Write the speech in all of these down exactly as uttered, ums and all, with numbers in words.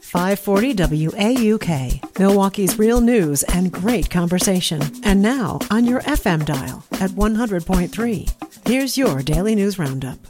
five forty W A U K, Milwaukee's real news and great conversation. And now on your F M dial at one hundred point three. Here's your Daily News Roundup.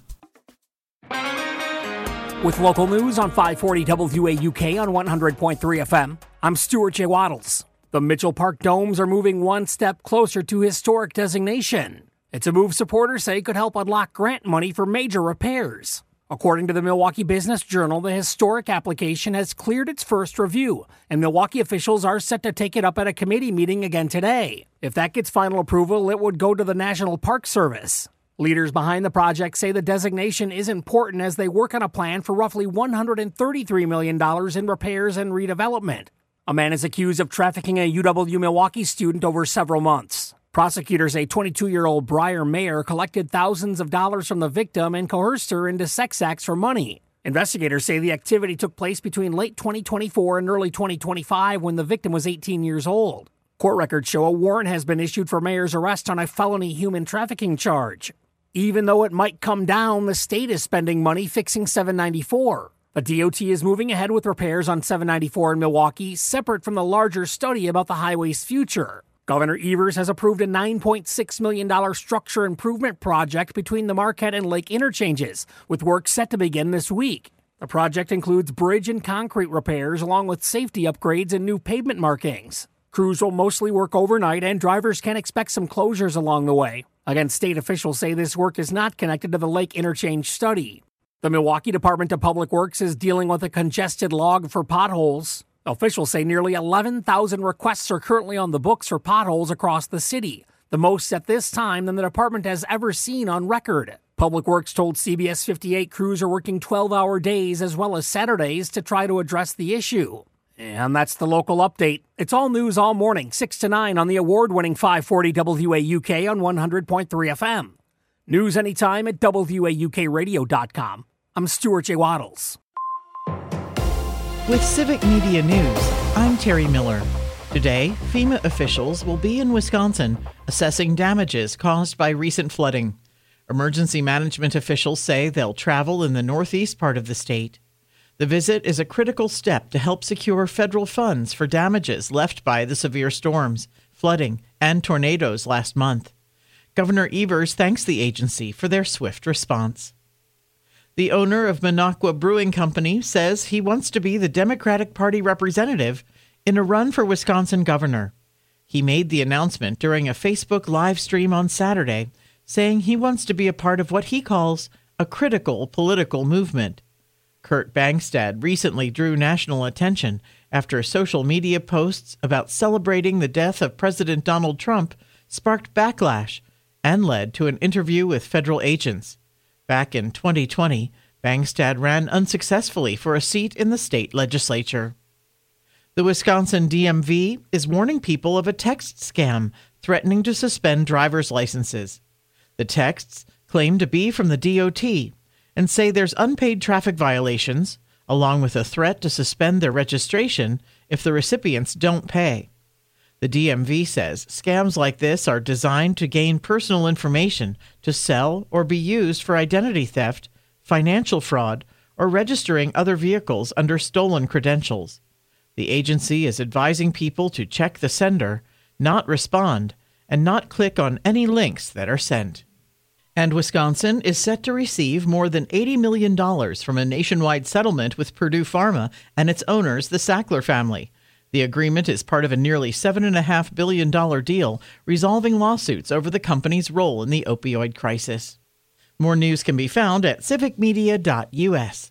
With local news on five forty W A U K on one hundred point three F M, I'm Stuart J. Waddles. The Mitchell Park Domes are moving one step closer to historic designation. It's a move supporters say could help unlock grant money for major repairs. According to the Milwaukee Business Journal, the historic application has cleared its first review, and Milwaukee officials are set to take it up at a committee meeting again today. If that gets final approval, it would go to the National Park Service. Leaders behind the project say the designation is important as they work on a plan for roughly one hundred thirty-three million dollars in repairs and redevelopment. A man is accused of trafficking a U W Milwaukee student over several months. Prosecutors say twenty-two-year-old Briar Mayer collected thousands of dollars from the victim and coerced her into sex acts for money. Investigators say the activity took place between late twenty twenty-four and early twenty twenty-five when the victim was eighteen years old. Court records show a warrant has been issued for Mayer's arrest on a felony human trafficking charge. Even though it might come down, the state is spending money fixing seven ninety-four. The D O T is moving ahead with repairs on seven ninety-four in Milwaukee, separate from the larger study about the highway's future. Governor Evers has approved a nine point six million dollars structure improvement project between the Marquette and Lake interchanges, with work set to begin this week. The project includes bridge and concrete repairs along with safety upgrades and new pavement markings. Crews will mostly work overnight, and drivers can expect some closures along the way. Again, state officials say this work is not connected to the Lake interchange study. The Milwaukee Department of Public Works is dealing with a congested log for potholes. Officials say nearly eleven thousand requests are currently on the books for potholes across the city, the most at this time than the department has ever seen on record. Public Works told C B S fifty-eight crews are working twelve-hour days as well as Saturdays to try to address the issue. And that's the local update. It's all news all morning, six to nine on the award-winning five forty W A U K on one hundred point three F M. News anytime at W A U K radio dot com. I'm Stuart J. Waddles. With Civic Media News, I'm Terry Miller. Today, FEMA officials will be in Wisconsin assessing damages caused by recent flooding. Emergency management officials say they'll travel in the northeast part of the state. The visit is a critical step to help secure federal funds for damages left by the severe storms, flooding, and tornadoes last month. Governor Evers thanks the agency for their swift response. The owner of Minocqua Brewing Company says he wants to be the Democratic Party representative in a run for Wisconsin governor. He made the announcement during a Facebook live stream on Saturday, saying he wants to be a part of what he calls a critical political movement. Kurt Bangstad recently drew national attention after social media posts about celebrating the death of President Donald Trump sparked backlash and led to an interview with federal agents. Back in twenty twenty, Bangstad ran unsuccessfully for a seat in the state legislature. The Wisconsin D M V is warning people of a text scam threatening to suspend driver's licenses. The texts claim to be from the D O T and say there's unpaid traffic violations, along with a threat to suspend their registration if the recipients don't pay. The D M V says scams like this are designed to gain personal information to sell or be used for identity theft, financial fraud, or registering other vehicles under stolen credentials. The agency is advising people to check the sender, not respond, and not click on any links that are sent. And Wisconsin is set to receive more than eighty million dollars from a nationwide settlement with Purdue Pharma and its owners, the Sackler family. The agreement is part of a nearly seven point five billion dollars deal resolving lawsuits over the company's role in the opioid crisis. More news can be found at civic media dot U S.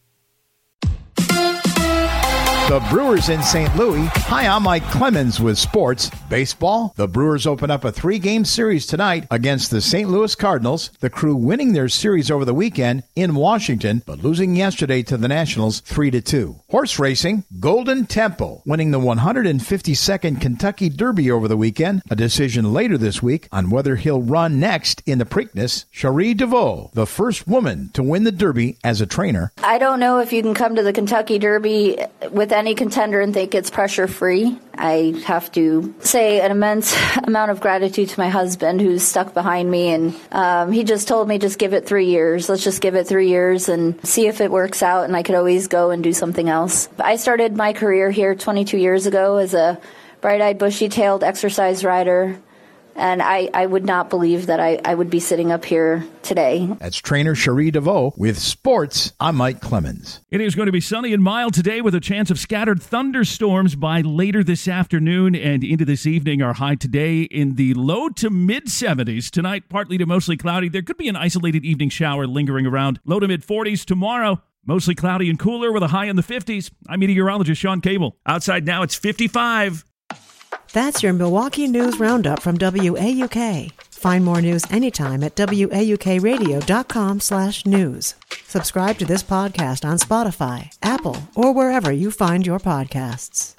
The Brewers in Saint Louis. Hi, I'm Mike Clemens with sports. Baseball. The Brewers open up a three-game series tonight against the Saint Louis Cardinals. The Crew winning their series over the weekend in Washington, but losing yesterday to the Nationals three to two. Horse racing. Golden Temple winning the one hundred fifty-second Kentucky Derby over the weekend. A decision later this week on whether he'll run next in the Preakness. Cherie DeVoe, the first woman to win the Derby as a trainer. I don't know if you can come to the Kentucky Derby without to any contender and think it's pressure-free. I have to say an immense amount of gratitude to my husband who's stuck behind me. And um, he just told me, just give it three years. Let's just give it three years and see if it works out. And I could always go and do something else. I started my career here twenty-two years ago as a bright-eyed, bushy-tailed exercise rider. And I, I would not believe that I, I would be sitting up here today. That's trainer Cherie DeVoe with sports. I'm Mike Clemens. It is going to be sunny and mild today with a chance of scattered thunderstorms by later this afternoon and into this evening. Our high today in the low to mid seventies. Tonight, partly to mostly cloudy. There could be an isolated evening shower lingering around. Low to mid forties tomorrow. Mostly cloudy and cooler with a high in the fifties. I'm meteorologist Sean Cable. Outside now, it's fifty-five. That's your Milwaukee News Roundup from W A U K. Find more news anytime at W A U K radio dot com slash news. Subscribe to this podcast on Spotify, Apple, or wherever you find your podcasts.